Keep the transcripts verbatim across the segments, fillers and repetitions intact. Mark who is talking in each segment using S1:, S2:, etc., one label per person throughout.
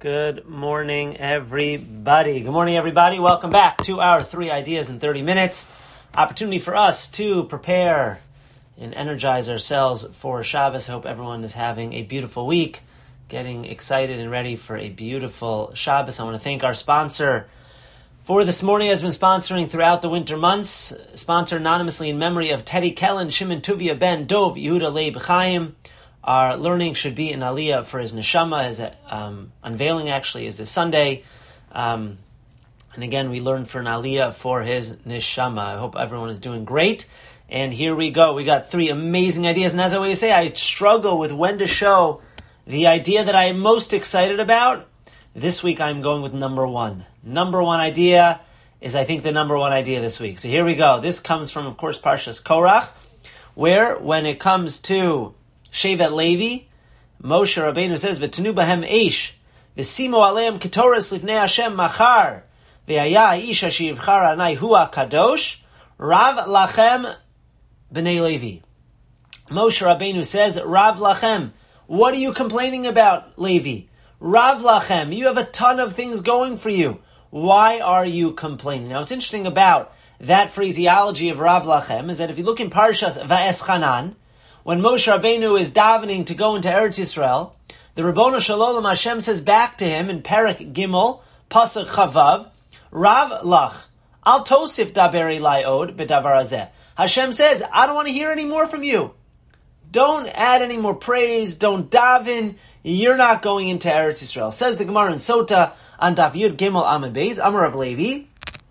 S1: Good morning, everybody. Good morning, everybody. Welcome back to our three ideas in thirty minutes. Opportunity for us to prepare and energize ourselves for Shabbos. I hope everyone is having a beautiful week, getting excited and ready for a beautiful Shabbos. I want to thank our sponsor for this morning, has been sponsoring throughout the winter months. Sponsored anonymously in memory of Teddy Kellen, Shimon Tuvia Ben Dov, Yehuda Leib Chaim. Our learning should be in Aliyah for his neshama. His um, unveiling actually is this Sunday. Um, and again, we learned for an Aliyah for his neshama. I hope everyone is doing great. And here we go. We got three amazing ideas. And as I always say, I struggle with when to show the idea that I am most excited about. This week I'm going with number one. Number one idea is, I think, the number one idea this week. So here we go. This comes from, of course, Parshas Korach, where when it comes to Shevet Levi, Moshe Rabbeinu says, "V'tenu bahem eish, v'simo aleim ketoras lifnei Hashem machar, v'haya ish asher yivchar anai hu kadosh, Rav lachem b'nei Levi." Moshe Rabbeinu says, "Rav lachem, what are you complaining about, Levi? Rav lachem, you have a ton of things going for you. Why are you complaining?" Now, what's interesting about that phraseology of Rav lachem is that if you look in Parshas Va'eschanan, when Moshe Rabbeinu is davening to go into Eretz Yisrael, the Ribbono Shel Olam Hashem says back to him in Perek Gimel, Pasuk Chavav, Rav lach, al tosif daber elai od b'davar hazeh. Hashem says, I don't want to hear any more from you. Don't add any more praise, don't daven, you're not going into Eretz Yisrael. Says the Gemara in Sota, on Daf Yud Gimel Amud Beis, Amar Rav Levi,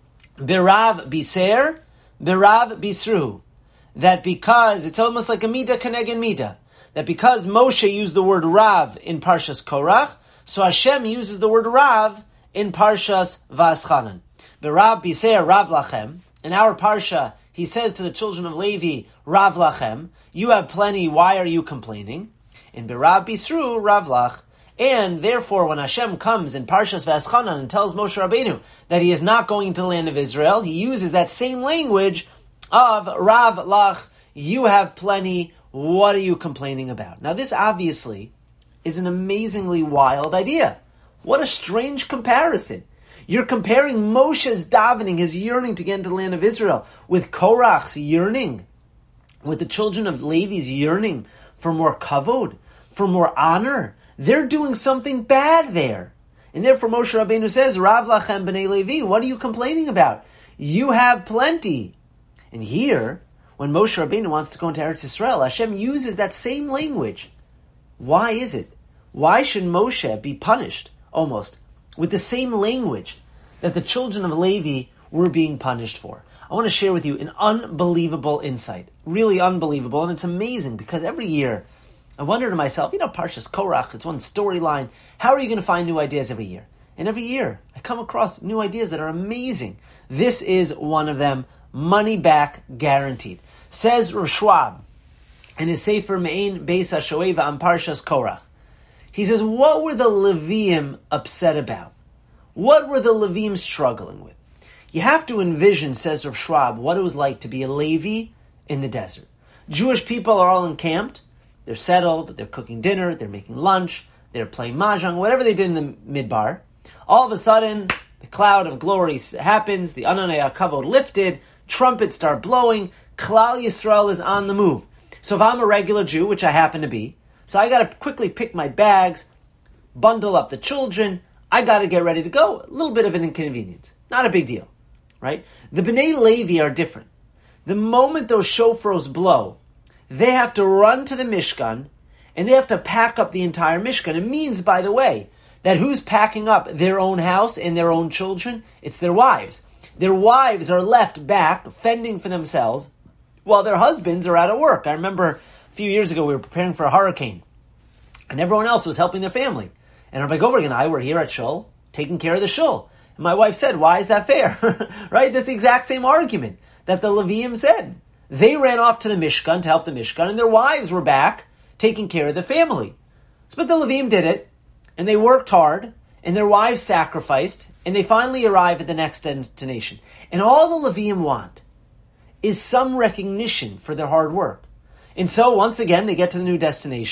S1: Birav biser, Birav bisru. That because, it's almost like a midah keneged midah, that because Moshe used the word Rav in Parshas Korach, so Hashem uses the word Rav in Parshas Va'eschanan. B'Rav biser Rav lachem. In our Parsha, he says to the children of Levi, Rav lachem, you have plenty, why are you complaining? In B'Rav bisru Rav lach. And therefore, when Hashem comes in Parshas Va'eschanan and tells Moshe Rabbeinu that he is not going into the land of Israel, he uses that same language of Rav lach, you have plenty, what are you complaining about? Now this obviously is an amazingly wild idea. What a strange comparison. You're comparing Moshe's davening, his yearning to get into the land of Israel, with Korach's yearning, with the children of Levi's yearning for more kavod, for more honor. They're doing something bad there. And therefore Moshe Rabbeinu says, Rav lachem b'nei Levi, what are you complaining about? You have plenty. And here, when Moshe Rabbeinu wants to go into Eretz Yisrael, Hashem uses that same language. Why is it? Why should Moshe be punished, almost, with the same language that the children of Levi were being punished for? I want to share with you an unbelievable insight. Really unbelievable, and it's amazing, because every year, I wonder to myself, you know, Parshas Korach, it's one storyline. How are you going to find new ideas every year? And every year, I come across new ideas that are amazing. This is one of them. Money back guaranteed. Says Rosh Schwab in his Sefer Me'ein Beis HaShoeva on Parshas Korach. He says, what were the Leviim upset about? What were the Leviim struggling with? You have to envision, says Rosh Schwab, what it was like to be a Levi in the desert. Jewish people are all encamped. They're settled. They're cooking dinner. They're making lunch. They're playing mahjong, whatever they did in the midbar. All of a sudden, the cloud of glory happens. The Ananei HaKavod lifted. Trumpets start blowing. Klal Yisrael is on the move. So if I'm a regular Jew, which I happen to be, so I got to quickly pick my bags, bundle up the children. I got to get ready to go. A little bit of an inconvenience. Not a big deal, right? The Bnei Levi are different. The moment those shofros blow, they have to run to the Mishkan, and they have to pack up the entire Mishkan. It means, by the way, that who's packing up their own house and their own children? It's their wives. Their wives are left back, fending for themselves, while their husbands are out at work. I remember a few years ago, we were preparing for a hurricane, and everyone else was helping their family. And Rabbi Goldberg and I were here at Shul, taking care of the Shul. And my wife said, why is that fair? Right? This exact same argument that the Leviim said. They ran off to the Mishkan to help the Mishkan, and their wives were back, taking care of the family. But the Leviim did it, and they worked hard, and their wives sacrificed, and they finally arrive at the next destination. And all the Leviim want is some recognition for their hard work. And so, once again, they get to the new destination.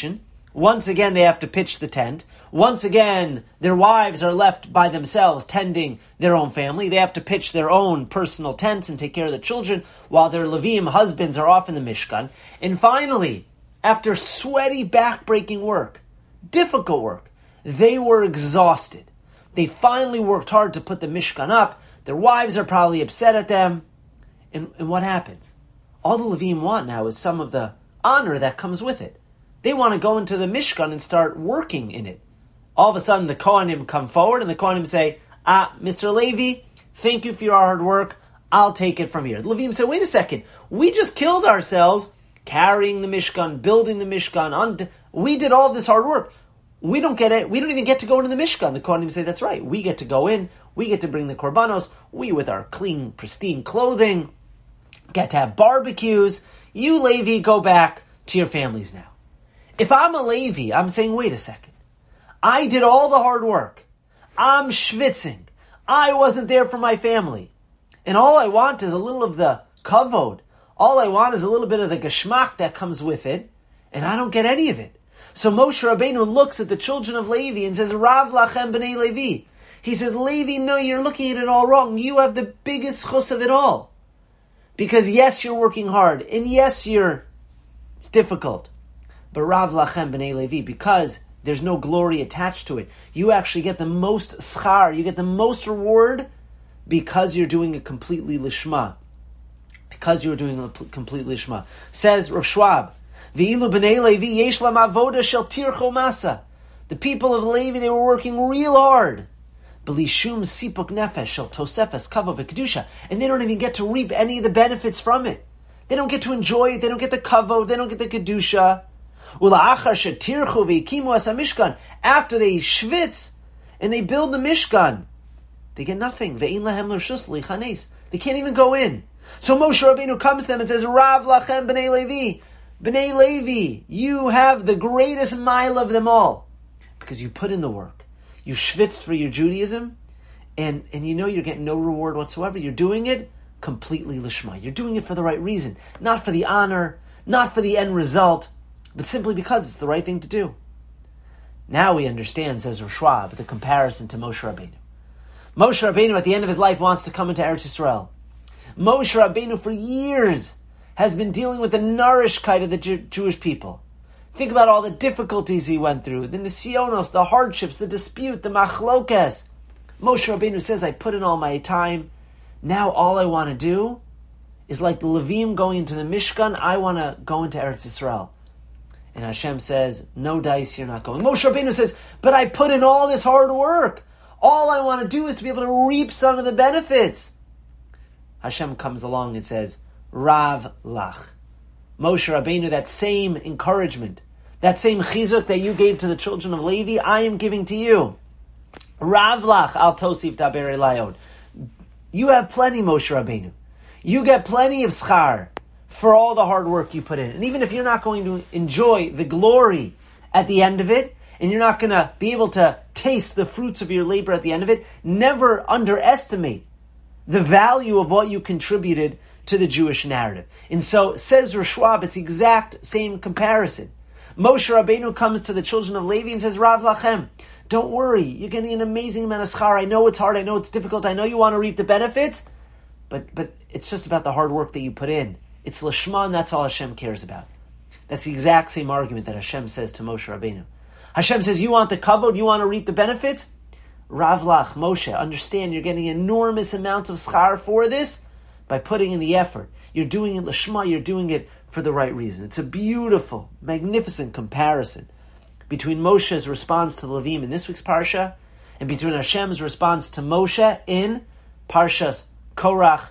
S1: Once again, they have to pitch the tent. Once again, their wives are left by themselves tending their own family. They have to pitch their own personal tents and take care of the children while their Levim husbands are off in the Mishkan. And finally, after sweaty, back-breaking work, difficult work, they were exhausted. They finally worked hard to put the Mishkan up. Their wives are probably upset at them. And, and what happens? All the Levim want now is some of the honor that comes with it. They want to go into the Mishkan and start working in it. All of a sudden, the Kohanim come forward and the Kohanim say, ah, Mister Levi, thank you for your hard work. I'll take it from here. The Levim say, wait a second. We just killed ourselves carrying the Mishkan, building the Mishkan. Und- we did all of this hard work. We don't get it. We don't even get to go into the Mishkan. The Kohanim say, that's right. We get to go in. We get to bring the Korbanos. We, with our clean, pristine clothing, get to have barbecues. You, Levi, go back to your families now. If I'm a Levi, I'm saying, wait a second. I did all the hard work. I'm schwitzing. I wasn't there for my family. And all I want is a little of the kavod. All I want is a little bit of the geschmack that comes with it. And I don't get any of it. So Moshe Rabbeinu looks at the children of Levi and says, Rav lachem b'nei Levi. He says, Levi, no, you're looking at it all wrong. You have the biggest chus of it all. Because yes, you're working hard. And yes, you're, it's difficult. But Rav lachem b'nei Levi, because there's no glory attached to it, you actually get the most schar, you get the most reward because you're doing it completely lishma. Because you're doing it completely lishma. Says Rav Schwab, V'ilu b'nei Levi yesh lam avoda shel tircho masa. The people of Levi, they were working real hard. B'li shum sipuk nefesh shel tosefes kavod v'kedusha. And they don't even get to reap any of the benefits from it. They don't get to enjoy it. They don't get the kavod. They don't get the kedusha. After they schwitz and they build the Mishkan, they get nothing. They can't even go in. So Moshe Rabbeinu comes to them and says, Rav lachem b'nei Levi, b'nei Levi, you have the greatest mile of them all. Because you put in the work. You schwitzed for your Judaism, and, and you know you're getting no reward whatsoever. You're doing it completely lishma. You're doing it for the right reason. Not for the honor, not for the end result, but simply because it's the right thing to do. Now we understand, says Rav Schwab, the comparison to Moshe Rabbeinu. Moshe Rabbeinu at the end of his life wants to come into Eretz Yisrael. Moshe Rabbeinu for years has been dealing with the nourishkeit of the Jew- Jewish people. Think about all the difficulties he went through, the nisyonos, the hardships, the dispute, the machlokes. Moshe Rabbeinu says, I put in all my time. Now all I want to do is like the Levim going into the Mishkan, I want to go into Eretz Yisrael. And Hashem says, no dice, you're not going. Moshe Rabbeinu says, but I put in all this hard work. All I want to do is to be able to reap some of the benefits. Hashem comes along and says, Rav lach. Moshe Rabbeinu, that same encouragement, that same chizuk that you gave to the children of Levi, I am giving to you. Rav lach al tosif daber elayod. You have plenty, Moshe Rabbeinu. You get plenty of schar for all the hard work you put in. And even if you're not going to enjoy the glory at the end of it, and you're not going to be able to taste the fruits of your labor at the end of it, never underestimate the value of what you contributed to the Jewish narrative. And so, says Rav Schwab, it's the exact same comparison. Moshe Rabbeinu comes to the children of Levi and says, Rav lachem, don't worry, you're getting an amazing amount of schar. I know it's hard, I know it's difficult, I know you want to reap the benefits, but but it's just about the hard work that you put in. It's Lishma, and that's all Hashem cares about. That's the exact same argument that Hashem says to Moshe Rabbeinu. Hashem says, you want the kavod, you want to reap the benefits? Rav lach, Moshe, understand you're getting enormous amounts of schar for this by putting in the effort. You're doing it Lishma, you're doing it for the right reason. It's a beautiful, magnificent comparison between Moshe's response to the Levim in this week's Parsha and between Hashem's response to Moshe in Parshas Korach.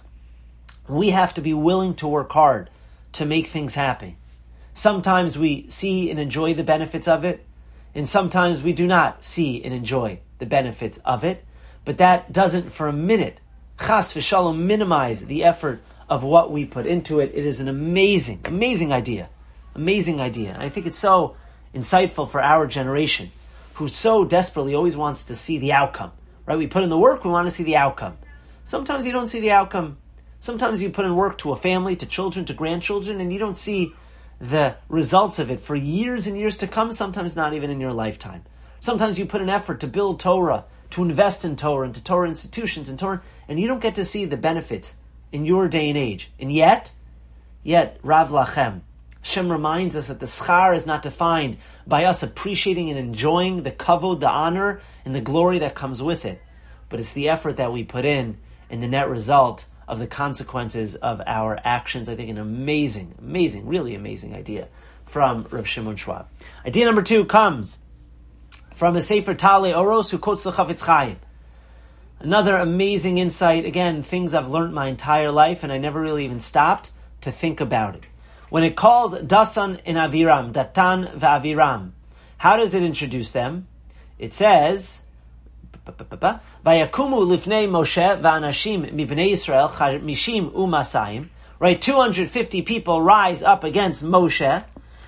S1: We have to be willing to work hard to make things happen. Sometimes we see and enjoy the benefits of it, and sometimes we do not see and enjoy the benefits of it, but that doesn't for a minute, chas v'shalom, minimize the effort of what we put into it. It is an amazing, amazing idea. Amazing idea. And I think it's so insightful for our generation, who so desperately always wants to see the outcome. Right? We put in the work, we want to see the outcome. Sometimes you don't see the outcome. Sometimes you put in work to a family, to children, to grandchildren, and you don't see the results of it for years and years to come, sometimes not even in your lifetime. Sometimes you put an effort to build Torah, to invest in Torah, into Torah institutions and Torah, and you don't get to see the benefits in your day and age. And yet, yet, Rav Lachem, Hashem reminds us that the schar is not defined by us appreciating and enjoying the kavod, the honor, and the glory that comes with it. But it's the effort that we put in and the net result of the consequences of our actions. I think an amazing, amazing, really amazing idea from Reb Shimon Schwab. Idea number two comes from a Sefer Talei Oros who quotes the Chafetz Chaim. Another amazing insight, again, things I've learned my entire life and I never really even stopped to think about it. When it calls Dasan and Aviram, Datan v'Aviram, how does it introduce them? It says, Vayakumu lifnei Moshe v'anashim mibnei Yisrael mishim u'masayim. Right, two hundred fifty people rise up against Moshe.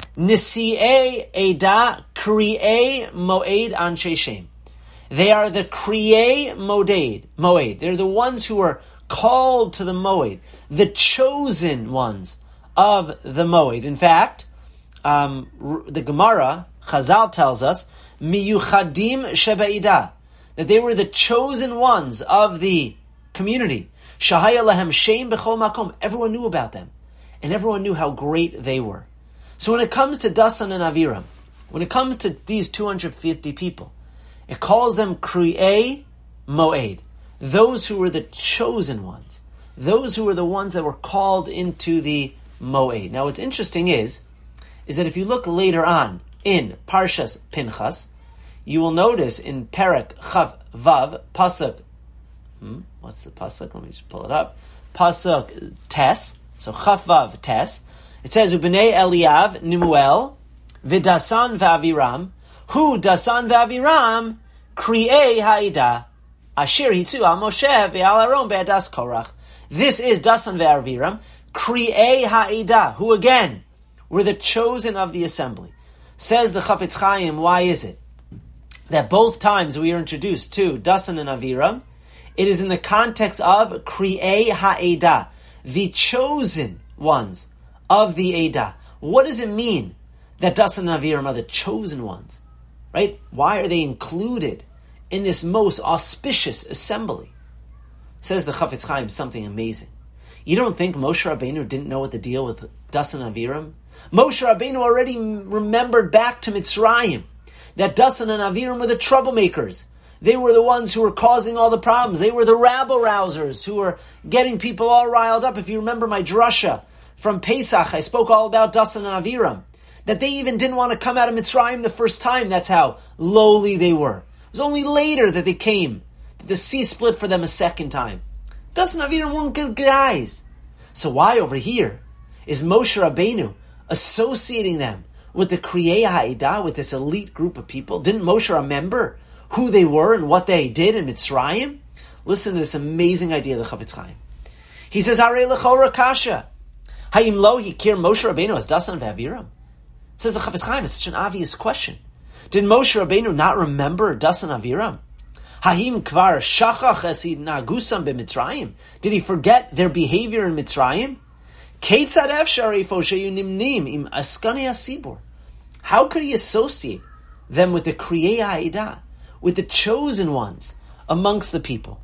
S1: Nisi'ei Eda Kri'ei Moed Anshe Shem. They are the Kri'ei Moed. Moed. They're the ones who are called to the Moed, the chosen ones of the Moed. In fact, um, the Gemara, Chazal tells us, Miyuchadim Sheba'ida, that they were the chosen ones of the community. Shahaya Lahem Shem B'chol Makom. Everyone knew about them, and everyone knew how great they were. So when it comes to Dasan and Aviram, when it comes to these two hundred fifty people, it calls them Kri'ei Moed, those who were the chosen ones, those who were the ones that were called into the Moed. Now what's interesting is, is that if you look later on in Parshas Pinchas, you will notice in Perek Chav Vav, Pasuk, hmm, what's the Pasuk? Let me just pull it up. Pasuk Tes, so Chav Vav Tes, it says, Ubnei Eliav Nimuel V'dasan v'Aviram Hu Dasan v'Aviram Kri'ei Ha'ida Asher Hitzu Al Moshe V'Al Aaron Be'adas Korach. This is Dasan v'Aviram Kri'ei Ha'ida, who again were the chosen of the assembly. Says the Chafetz Chaim, why is it that both times we are introduced to Dasan and Aviram, it is in the context of Kri'ei Ha'ida, the chosen ones of the Eidah? What does it mean that Dasan and Aviram are the chosen ones? Right? Why are they included in this most auspicious assembly? Says the Chafetz Chaim something amazing. You don't think Moshe Rabbeinu didn't know what the deal with Dasan and Aviram? Moshe Rabbeinu already remembered back to Mitzrayim that Dasan and Aviram were the troublemakers. They were the ones who were causing all the problems. They were the rabble-rousers who were getting people all riled up. If you remember my drasha from Pesach, I spoke all about Dasan and Aviram, that they even didn't want to come out of Mitzrayim the first time. That's how lowly they were. It was only later that they came, that the sea split for them a second time. Dasan and Aviram weren't good guys. So why over here is Moshe Rabbeinu associating them with the Kri'ei Ha'edah, with this elite group of people? Didn't Moshe remember who they were and what they did in Mitzrayim? Listen to this amazing idea of the Chafetz Chaim. He says, Harei l'chora kasha. Hayim lo hikir Moshe Rabbeinu as Dasan v'Aviram? Says the Chafetz Chaim, it's such an obvious question. Did Moshe Rabbeinu not remember Dasan Aviram? Hayim kvar shachach es nagusam b'Mitzrayim? Did he forget their behavior in Mitzrayim? Keitzad efshar ifo sheyu nimnim im askani asibur? How could he associate them with the Kri'ei Ha'edah, with the chosen ones amongst the people?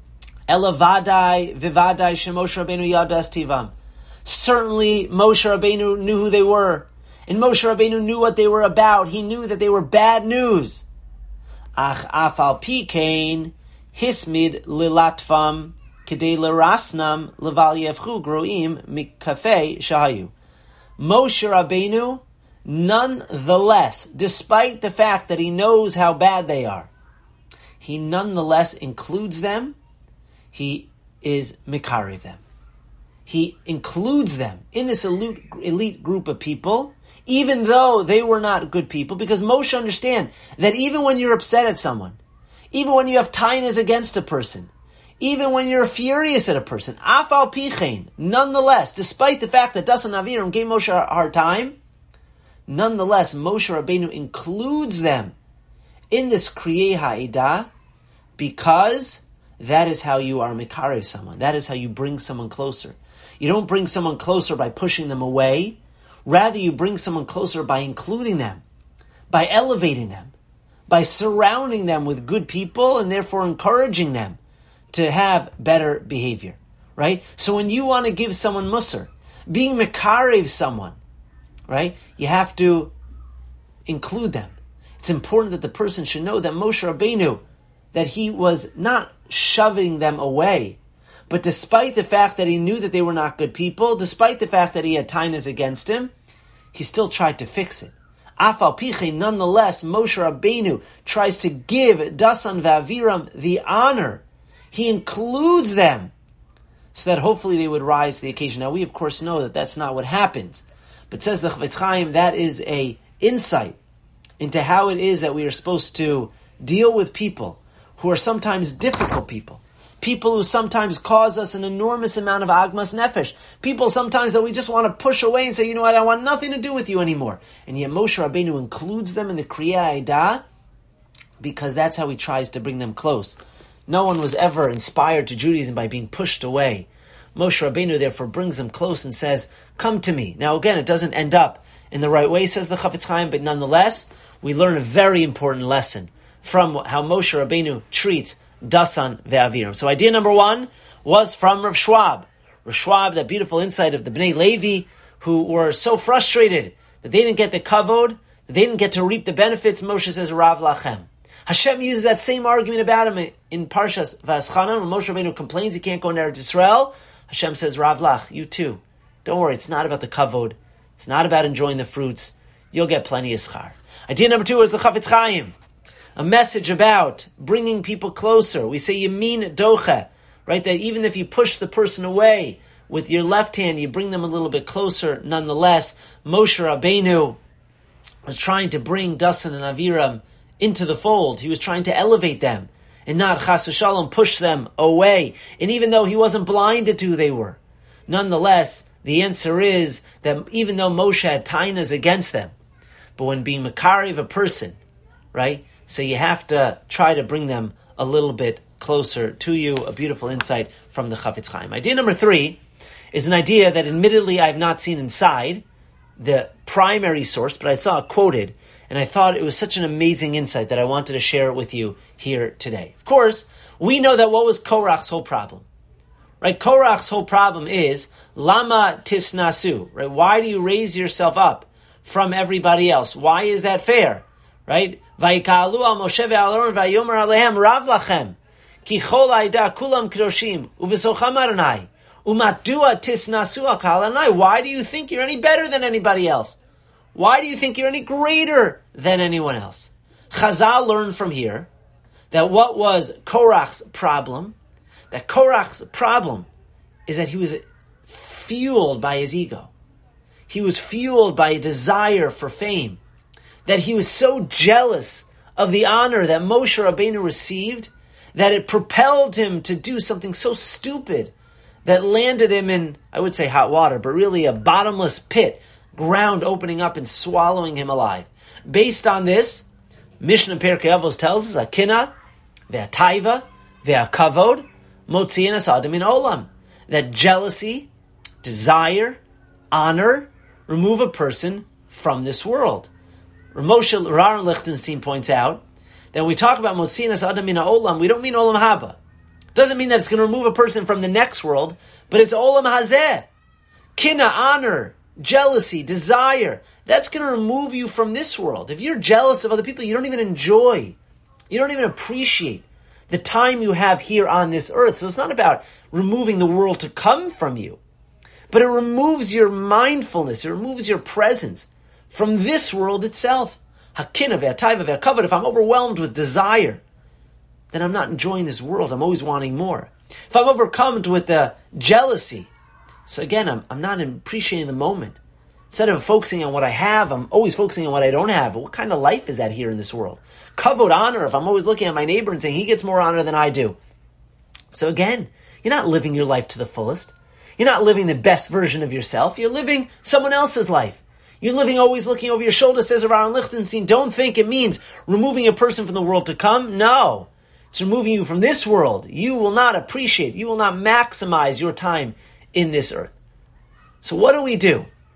S1: Elavadai vivadai shemoshe Rabbeinu yadas tivam. Certainly Moshe Rabbeinu knew who they were, and Moshe Rabbeinu knew what they were about. He knew that they were bad news. Ach afal pikein hismid lilatvam kedei lerasnam leval yevchu groim mikafei shahayu. Moshe Rabbeinu, nonetheless, despite the fact that he knows how bad they are, he nonetheless includes them. He is mikarev them. He includes them in this elite, elite group of people, even though they were not good people, because Moshe understands that even when you're upset at someone, even when you have tainas against a person, even when you're furious at a person, afal pichein, nonetheless, despite the fact that Dasan Aviram gave Moshe a hard time, nonetheless, Moshe Rabbeinu includes them in this Kri'ei Ha'edah, because that is how you are mikarev someone. That is how you bring someone closer. You don't bring someone closer by pushing them away. Rather, you bring someone closer by including them, by elevating them, by surrounding them with good people and therefore encouraging them to have better behavior, right? So when you want to give someone musar, being mekarev someone, right, you have to include them. It's important that the person should know that Moshe Rabbeinu, that he was not shoving them away, but despite the fact that he knew that they were not good people, despite the fact that he had tainas against him, he still tried to fix it. Afal Piche, nonetheless, Moshe Rabbeinu tries to give Dasan V'Aviram the honor. He includes them so that hopefully they would rise to the occasion. Now we of course know that that's not what happens, but says the Chafetz Chaim, that is a insight into how it is that we are supposed to deal with people who are sometimes difficult people. People who sometimes cause us an enormous amount of agmas nefesh. People sometimes that we just want to push away and say, you know what, I want nothing to do with you anymore. And yet Moshe Rabbeinu includes them in the Kriya Eidah because that's how he tries to bring them close. No one was ever inspired to Judaism by being pushed away. Moshe Rabbeinu therefore brings them close and says, come to me. Now again, it doesn't end up in the right way, says the Chafetz Chaim, but nonetheless, we learn a very important lesson from how Moshe Rabbeinu treats Dasan ve'Aviram. So idea number one was from Rav Schwab. Rav Schwab, that beautiful insight of the Bnei Levi, who were so frustrated that they didn't get the kavod, that they didn't get to reap the benefits. Moshe says, Rav Lachem. Hashem uses that same argument about him in Parshas Va'aschanan, when Moshe Rabbeinu complains he can't go into Eretz Yisrael. Hashem says, Rav Lach, you too. Don't worry, it's not about the kavod. It's not about enjoying the fruits. You'll get plenty of schar. Idea number two is the Chafetz Chaim. A message about bringing people closer. We say yamin docha, right? That even if you push the person away with your left hand, you bring them a little bit closer. Nonetheless, Moshe Rabbeinu was trying to bring Dasan and Aviram into the fold. He was trying to elevate them and not chas v'shalom push them away. And even though he wasn't blinded to who they were, nonetheless, the answer is that even though Moshe had tainas against them, but when being makari of a person, right? So you have to try to bring them a little bit closer to you. A beautiful insight from the Chafetz Chaim. Idea number three is an idea that admittedly I have not seen inside the primary source, but I saw it quoted, and I thought it was such an amazing insight that I wanted to share it with you here today. Of course, we know that what was Korach's whole problem? Right? Korach's whole problem is, Lama tisnasu, right? Why do you raise yourself up from everybody else? Why is that fair? Right? Vayikalu al Moshe ve'al Aaron vayomer alehem rav lachem ki chol ha'ida kulam kedoshim uvesocham Adonai umadua tisnasu al kal Adonai. Why do you think you're any better than anybody else? Why do you think you're any greater than anyone else? Chazal learned from here that what was Korach's problem, that Korach's problem is that he was fueled by his ego. He was fueled by a desire for fame. That he was so jealous of the honor that Moshe Rabbeinu received that it propelled him to do something so stupid that landed him in, I would say hot water, but really a bottomless pit, ground opening up and swallowing him alive. Based on this, Mishnah Perkei Avos tells us, Akina, ve'ataiva, ve'akavod, motziin es adam min olam. That jealousy, desire, honor, remove a person from this world. Moshe Aaron Lichtenstein points out that when we talk about motziin es adam min olam, we don't mean olam haba. Doesn't mean that it's going to remove a person from the next world, but it's olam hazeh. Kina, honor, jealousy, desire, that's going to remove you from this world. If you're jealous of other people, you don't even enjoy, you don't even appreciate the time you have here on this earth. So it's not about removing the world to come from you, but it removes your mindfulness, it removes your presence from this world itself. Hakina ve'ataiva ve'akavod. If I'm overwhelmed with desire, then I'm not enjoying this world. I'm always wanting more. If I'm overcome with the jealousy, so again, I'm, I'm not appreciating the moment. Instead of focusing on what I have, I'm always focusing on what I don't have. What kind of life is that here in this world? Kavod, honor, if I'm always looking at my neighbor and saying he gets more honor than I do. So again, you're not living your life to the fullest. You're not living the best version of yourself. You're living someone else's life. You're living always looking over your shoulder, says Aaron Lichtenstein. Don't think it means removing a person from the world to come. No. It's removing you from this world. You will not appreciate, you will not maximize your time in this earth. So what do we do?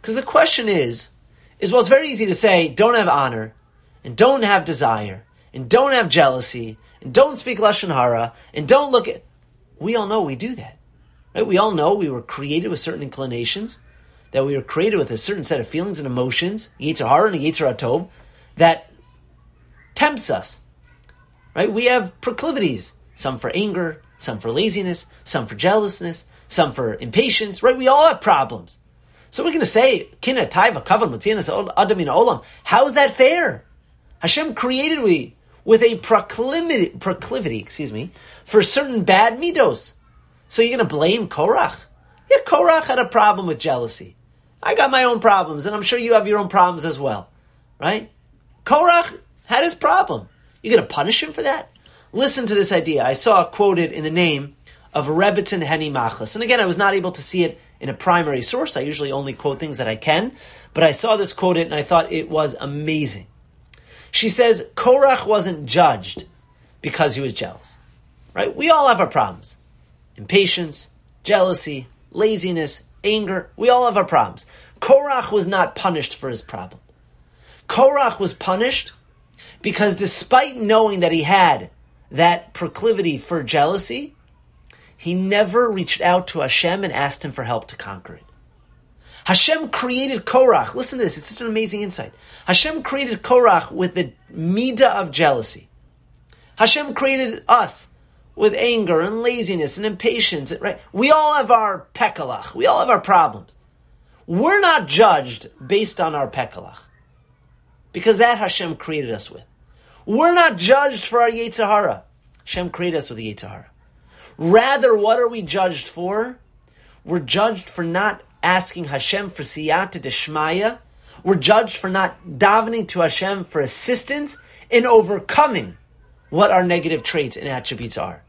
S1: Because the question is, is well, it's very easy to say, don't have honor, and don't have desire, and don't have jealousy, and don't speak Lashon Hara, and don't look at... We all know we do that. Right? We all know we were created with certain inclinations, that we were created with a certain set of feelings and emotions, Yetzer Hara and Yetzer HaTov, that tempts us. Right? We have proclivities, some for anger, some for laziness, some for jealousness, some for impatience. Right? We all have problems. So we're going to say, Kina Taiva Kavan Mutzianas Adam Min Olam. How is that fair? Hashem created we with a proclivity, proclivity, excuse me, for certain bad midos. So you're going to blame Korach? Yeah, Korach had a problem with jealousy. I got my own problems, and I'm sure you have your own problems as well, right? Korach had his problem. You're going to punish him for that? Listen to this idea. I saw it quoted in the name of Rebbetzin Henny Machlis. And again, I was not able to see it in a primary source. I usually only quote things that I can. But I saw this quoted, and I thought it was amazing. She says, Korach wasn't judged because he was jealous, right? We all have our problems. Impatience, jealousy, laziness, anger. We all have our problems. Korach was not punished for his problem. Korach was punished because despite knowing that he had that proclivity for jealousy, he never reached out to Hashem and asked him for help to conquer it. Hashem created Korach. Listen to this. It's such an amazing insight. Hashem created Korach with the midah of jealousy. Hashem created us with anger and laziness and impatience. Right? We all have our pekalach. We all have our problems. We're not judged based on our pekalach, because that Hashem created us with. We're not judged for our Yetzer Hara. Hashem created us with the Yetzer Hara. Rather, what are we judged for? We're judged for not asking Hashem for siyata deshmaya. We're judged for not davening to Hashem for assistance in overcoming what our negative traits and attributes are.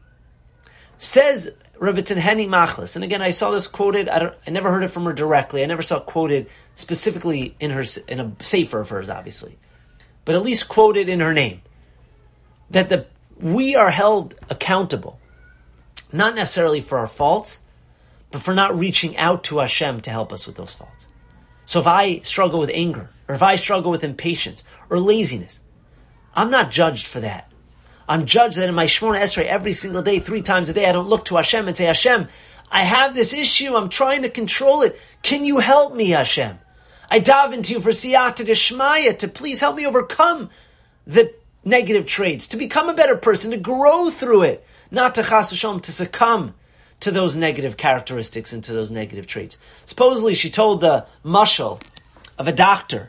S1: Says Rebbetzin Henny Machlis, and again, I saw this quoted, I, don't, I never heard it from her directly, I never saw it quoted specifically in her in a sefer of hers, obviously, but at least quoted in her name, that the we are held accountable, not necessarily for our faults, but for not reaching out to Hashem to help us with those faults. So if I struggle with anger, or if I struggle with impatience, or laziness, I'm not judged for that. I'm judged that in my Shemona Esrei, every single day, three times a day, I don't look to Hashem and say, Hashem, I have this issue, I'm trying to control it. Can you help me, Hashem? I daven to you for siyata deshmaya, to please help me overcome the negative traits, to become a better person, to grow through it, not to chas v'shalom, to succumb to those negative characteristics and to those negative traits. Supposedly, she told the mashal of a doctor,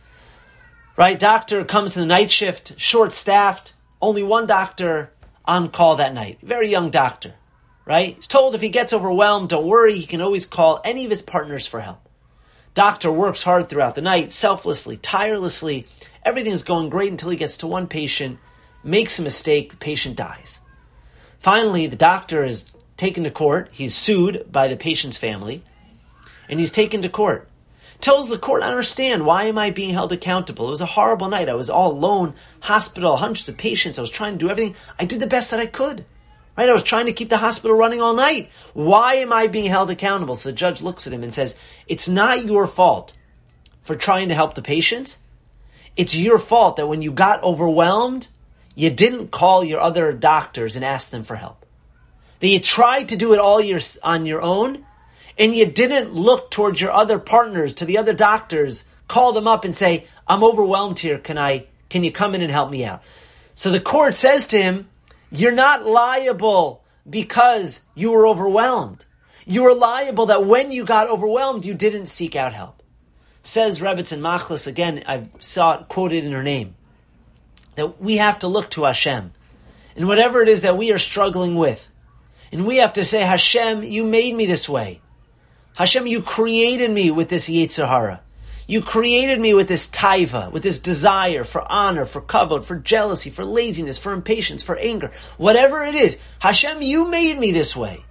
S1: right? Doctor comes to the night shift, short-staffed, only one doctor on call that night. Very young doctor, right? He's told if he gets overwhelmed, don't worry, he can always call any of his partners for help. Doctor works hard throughout the night, selflessly, tirelessly. Everything's going great until he gets to one patient, makes a mistake, the patient dies. Finally, the doctor is taken to court. He's sued by the patient's family, and he's taken to court. Tells the court, I understand, why am I being held accountable? It was a horrible night. I was all alone, hospital, hundreds of patients. I was trying to do everything. I did the best that I could. Right? I was trying to keep the hospital running all night. Why am I being held accountable? So the judge looks at him and says, it's not your fault for trying to help the patients. It's your fault that when you got overwhelmed, you didn't call your other doctors and ask them for help. That you tried to do it all your, on your own, and you didn't look towards your other partners, to the other doctors, call them up and say, I'm overwhelmed here, can I, can you come in and help me out? So the court says to him, you're not liable because you were overwhelmed. You were liable that when you got overwhelmed, you didn't seek out help. Says Rebbetzin Machlis, again, I saw it quoted in her name, that we have to look to Hashem. And whatever it is that we are struggling with, and we have to say, Hashem, you made me this way. Hashem, you created me with this Yetzer Hara. You created me with this taiva, with this desire for honor, for kavod, for jealousy, for laziness, for impatience, for anger. Whatever it is, Hashem, you made me this way.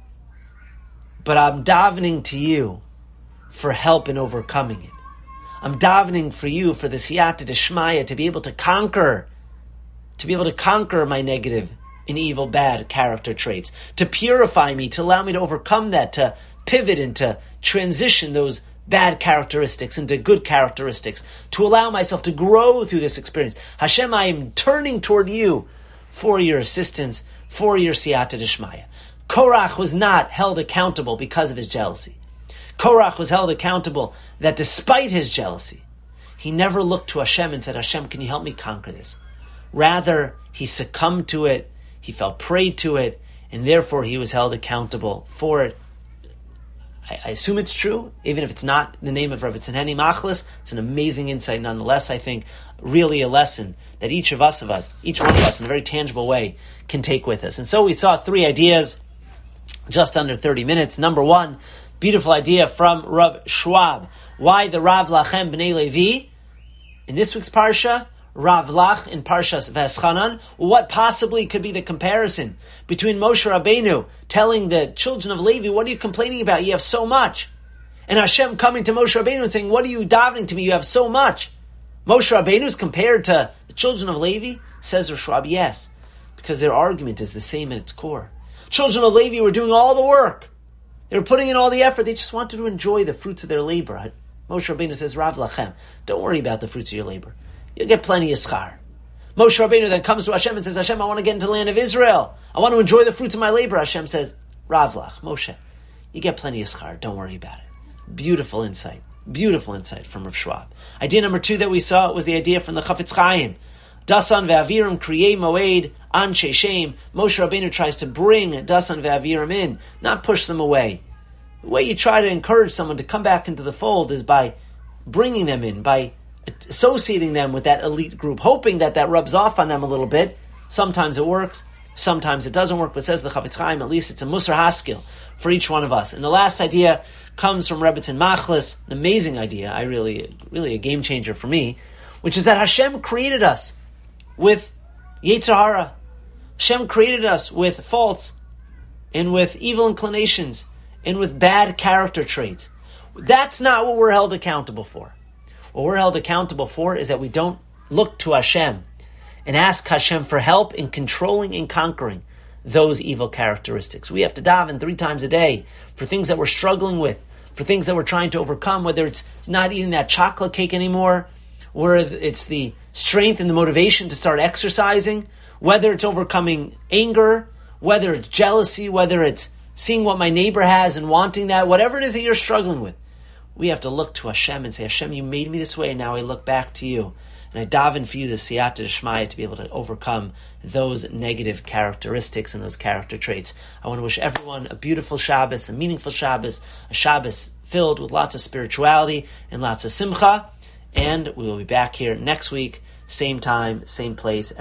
S1: But I'm davening to you for help in overcoming it. I'm davening for you for the siyata deshmaya, to be able to conquer, to be able to conquer my negative and evil, bad character traits, to purify me, to allow me to overcome that, to pivot and to transition those bad characteristics into good characteristics, to allow myself to grow through this experience. Hashem, I am turning toward you for your assistance, for your siyata d'shmaya. Korach was not held accountable because of his jealousy. Korach was held accountable that despite his jealousy, he never looked to Hashem and said, Hashem, can you help me conquer this? Rather, he succumbed to it, he fell prey to it, and therefore he was held accountable for it. I, I assume it's true, even if it's not the name of Rabbi Tzanheni Machlis. It's an amazing insight nonetheless, I think, really a lesson that each of us, of us, each one of us in a very tangible way can take with us. And so we saw three ideas, just under thirty minutes. Number one, beautiful idea from Rav Schwab. Why the Rav Lachem B'nai Levi? In this week's Parsha, Rav Lach in Parshas V'eschanan, what possibly could be the comparison between Moshe Rabbeinu telling the children of Levi, what are you complaining about? You have so much. And Hashem coming to Moshe Rabbeinu and saying, what are you davening to me? You have so much. Moshe Rabbeinu is compared to the children of Levi? Says Rav Schwab, yes, because their argument is the same at its core. Children of Levi were doing all the work. They were putting in all the effort. They just wanted to enjoy the fruits of their labor. Moshe Rabbeinu says, Rav Lachem, don't worry about the fruits of your labor. You'll get plenty of schar. Moshe Rabbeinu then comes to Hashem and says, Hashem, I want to get into the land of Israel. I want to enjoy the fruits of my labor. Hashem says, Rav Lach, Moshe, you get plenty of schar. Don't worry about it. Beautiful insight. Beautiful insight from Rav Schwab. Idea number two that we saw was the idea from the Chafetz Chaim. Dasan ve'avirim kriyei moed anshe shem. Moshe Rabbeinu tries to bring Dasan ve'avirim in, not push them away. The way you try to encourage someone to come back into the fold is by bringing them in, by associating them with that elite group, hoping that that rubs off on them a little bit. Sometimes it works, sometimes it doesn't work, but says the Chafetz Chaim, at least it's a Musar Haskell for each one of us. And the last idea comes from Rebbetzin Machlis, an amazing idea, I really, really a game changer for me, which is that Hashem created us with Yetzer Hara. Hashem created us with faults and with evil inclinations and with bad character traits. That's not what we're held accountable for. What we're held accountable for is that we don't look to Hashem and ask Hashem for help in controlling and conquering those evil characteristics. We have to daven three times a day for things that we're struggling with, for things that we're trying to overcome, whether it's not eating that chocolate cake anymore, or it's the strength and the motivation to start exercising, whether it's overcoming anger, whether it's jealousy, whether it's seeing what my neighbor has and wanting that, whatever it is that you're struggling with. We have to look to Hashem and say, Hashem, you made me this way, and now I look back to you. And I daven for you the siyata d'shmaya to be able to overcome those negative characteristics and those character traits. I want to wish everyone a beautiful Shabbos, a meaningful Shabbos, a Shabbos filled with lots of spirituality and lots of simcha. And we will be back here next week, same time, same place.